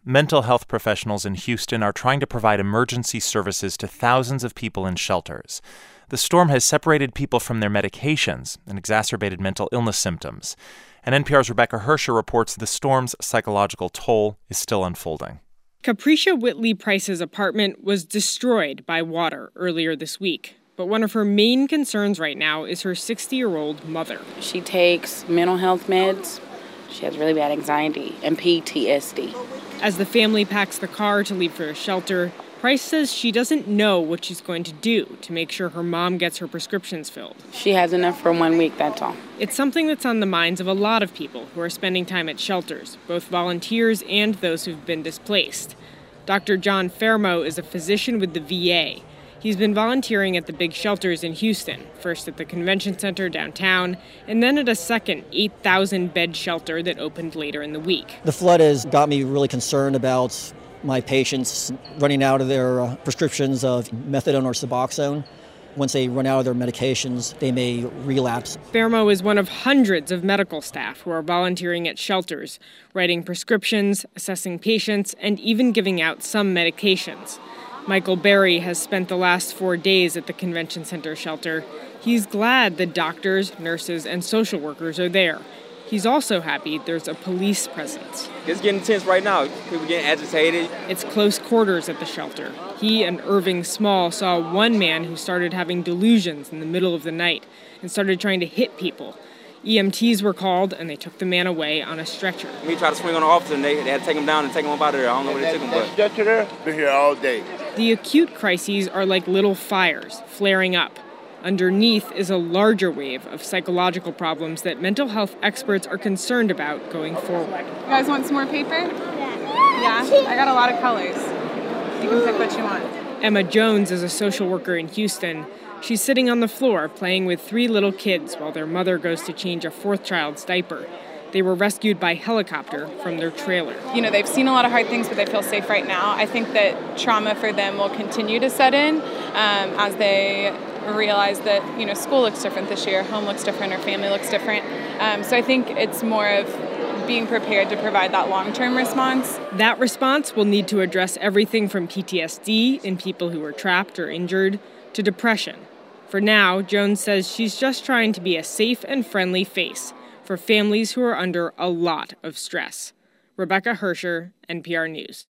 Mental health professionals in Houston are trying to provide emergency services to thousands of people in shelters. The storm has separated people from their medications and exacerbated mental illness symptoms. And NPR's Rebecca Hersher reports the storm's psychological toll is still unfolding. Capricia Whitley Price's apartment was destroyed by water earlier this week. But one of her main concerns right now is her 60-year-old mother. She takes mental health meds. She has really bad anxiety and PTSD. As the family packs the car to leave for the shelter, Price says she doesn't know what she's going to do to make sure her mom gets her prescriptions filled. She has enough for 1 week, that's all. It's something that's on the minds of a lot of people who are spending time at shelters, both volunteers and those who've been displaced. Dr. John Fermo is a physician with the VA. He's been volunteering at the big shelters in Houston, first at the convention center downtown, and then at a second 8,000-bed shelter that opened later in the week. The flood has got me really concerned about my patients running out of their prescriptions of methadone or Suboxone. Once they run out of their medications, they may relapse. Fermo is one of hundreds of medical staff who are volunteering at shelters, writing prescriptions, assessing patients, and even giving out some medications. Michael Berry has spent the last 4 days at the convention center shelter. He's glad the doctors, nurses, and social workers are there. He's also happy there's a police presence. It's getting intense right now. People getting agitated. It's close quarters at the shelter. He and Irving Small saw one man who started having delusions in the middle of the night and started trying to hit people. EMTs were called, and they took the man away on a stretcher. He tried to swing on the officer, and they had to take him down and take him up out of there. I don't know where they took him, but... Stretcher there, been here all day. The acute crises are like little fires flaring up. Underneath is a larger wave of psychological problems that mental health experts are concerned about going forward. You guys want some more paper? Yeah? I got a lot of colors. You can pick what you want. Emma Jones is a social worker in Houston. She's sitting on the floor playing with 3 little kids while their mother goes to change a 4th child's diaper. They were rescued by helicopter from their trailer. You know, they've seen a lot of hard things, but they feel safe right now. I think that trauma for them will continue to set in as they realize that, you know, school looks different this year, home looks different, our family looks different. So I think it's more of being prepared to provide that long-term response. That response will need to address everything from PTSD in people who are trapped or injured to depression. For now, Jones says she's just trying to be a safe and friendly face for families who are under a lot of stress. Rebecca Hersher, NPR News.